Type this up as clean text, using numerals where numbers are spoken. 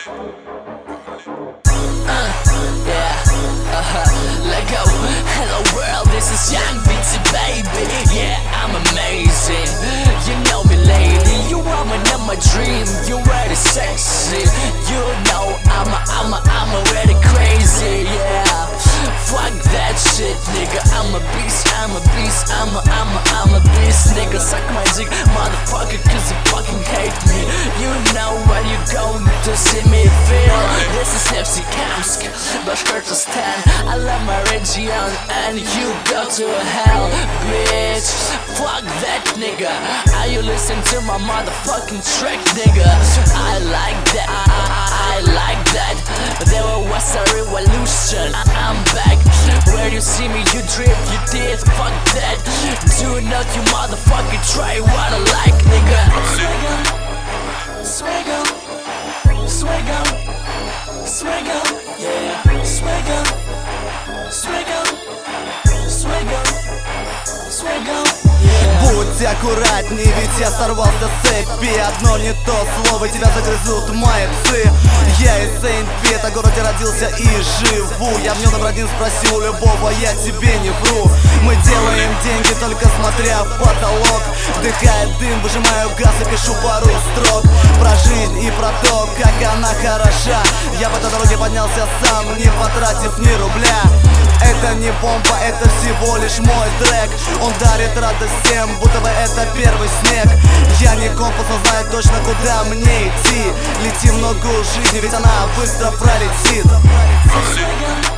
Let go. Hello world, this is Young Beatsy, baby. Yeah, I'm amazing. You know me, lady. You woman of my dream. You ready sexy. You know I'm already crazy. Yeah, fuck that shit, nigga. I'm a beast. I'm a beast. I'm a beast, nigga. Suck my dick, motherfucker, cause you fucking hate me. You know when you going to see me feel. This is FC Kamsk, Bashkortostan. I love my region and you go to hell, bitch. Fuck that, nigga. Are you listening to my motherfucking track, nigga? I like that, I like that. There was a revolution, I'm back. Where you see me, you drip, you did, fuck that. Do not you motherfucking try what I like, nigga. Swagger, swagger, swagger, swagger, yeah. Swagger, swagger, swagger, swagger, yeah. Будь аккуратней, ведь я сорвался с цепи. Одно не то слово, тебя загрызут мои псы. Я из Сейнт-Пит, о городе родился и живу. Я в нем номер один, спроси у любого, я тебе не вру. Мы делаем деньги, только смотря в потолок. Вдыхая дым, выжимаю газ и пишу пару строк про жизнь и про то, как она хороша. Я по этой дороге поднялся сам, не потратив ни рубля. Это не бомба, это всего лишь мой трек. Он дарит радость всем, будто бы это первый снег. Я не компас, но знаю точно, куда мне идти. Лети в ногу жизни, ведь она быстро пролетит.